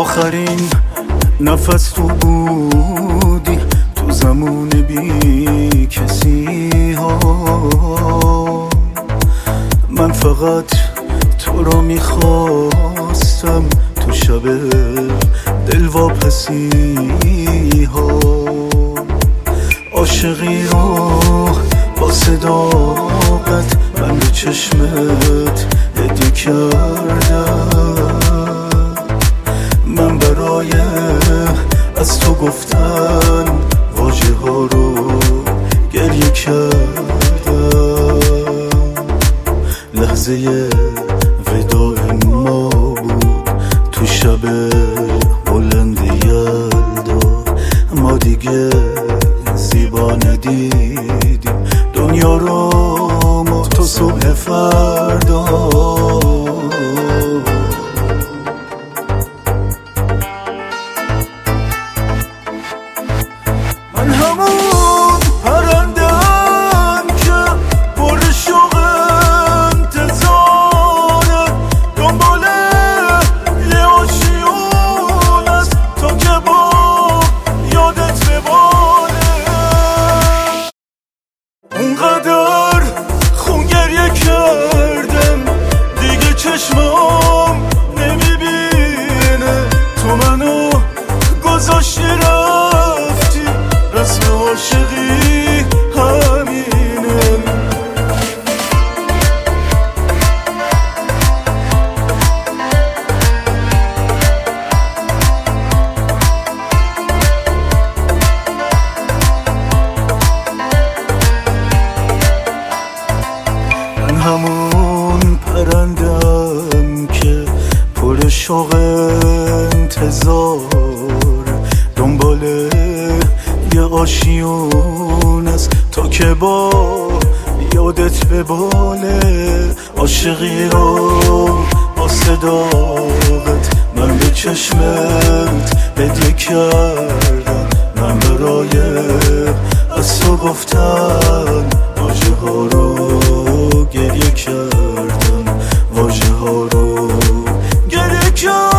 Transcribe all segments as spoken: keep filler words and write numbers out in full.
آخرین نفس تو بودی تو زمان بی کسی ها. من فقط تو رو میخواستم تو شب دلواپسی ها. عاشقی رو با صداقت من به چشمت هدیه کردم. من برای از تو گفتن واژه ها رو گریه کردم. لحظه وداع ما بود تو شب بلند یلدا. ما دیگه زیبا ندیدیم دنیا رو ما تا صبح فردا. من همون پرنده‌ام که پر شوق انتظاره، دنبال یه آشیون است تا که با یادت بباره. اونقدر خون گریه کردم دیگه چشمام نمیبینه. تو منو گذاشتی رفتی، رسم عاشقی همینه. من همون پرندم که پر شوق انتظار، دنبال یه آشیون است تا که با یادت بباله. عاشقی رو با صداقت من به چشمت هدیه کردم. من برای از تو گفتن واژه ها رو گریه کردم. واژه ها رو گریه کردم.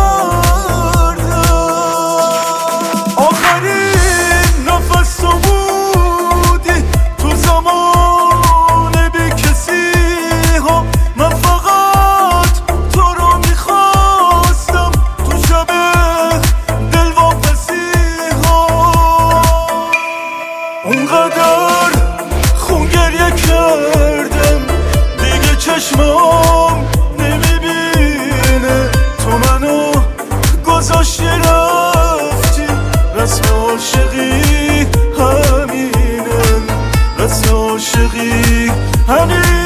آخرین نفس تو بودی تو زمان بی کسی ها. من فقط تو رو میخواستم تو شب دلواپسی ها. اونقدر خون گریه کردم دیگه چشمام نمیبینه. تو منو گذاشتی رفتی، رسم عاشقی همینه. رسم عاشقی همینه.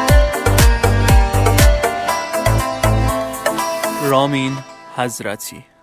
رامین حضرتی.